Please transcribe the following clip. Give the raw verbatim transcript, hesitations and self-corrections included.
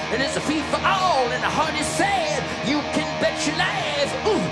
and it's a fee for all, and the heart is sad. You can bet your life. Ooh.